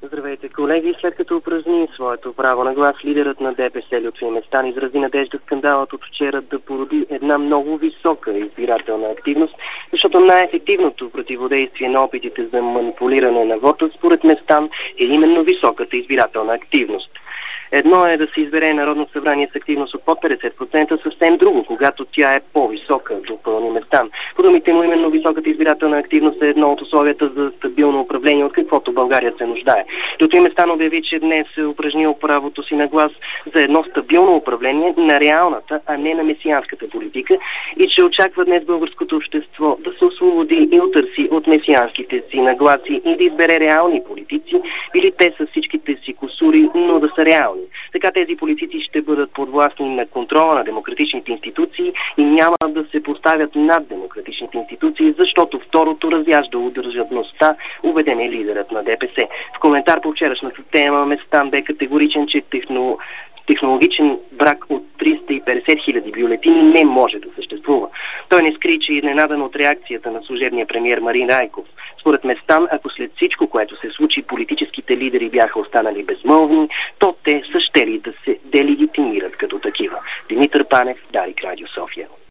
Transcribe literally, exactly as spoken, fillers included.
Здравейте, колеги! След като упражни своето право на глас, лидерът на ДПС Лютви Местан изрази надежда скандалът от вчера да породи една много висока избирателна активност, защото най-ефективното противодействие на опитите за манипулиране на вота, според Местан, е именно високата избирателна активност. Едно е да се избере Народно събрание с активност от под петдесет процента, съвсем друго, когато тя е по-висока, допълни Местан. По думите му, именно високата избирателна активност е едно от условията за стабилно управление, от каквото България се нуждае. Лютви Местан обяви, че днес е упражнил правото си на глас за едно стабилно управление на реалната, а не на месианската политика, и че очаква днес българското общество да се освободи и отърси от месианските си нагласи и да избере реални политици, или те са всичките си кусури, но да са реални. Така тези политици ще бъдат подвластни на контрола на демократичните институции и няма да се поставят над демократичните институции, защото второто разяжда държавността, убеден е лидерът на ДПС. В коментар по вчерашната тема Местан бе категоричен, че техно... технологичен брак от триста и петдесет хиляди бюлетини не може да съществува. Той не скри, че е изненадан от реакцията на служебния премиер Марин Райков. Според Местан, ако след всичко, което се случи, политическите лидери бяха останали безмълвни, то те са щели да се делегитимират като такива. Димитър Панев, Дарик, Радио София.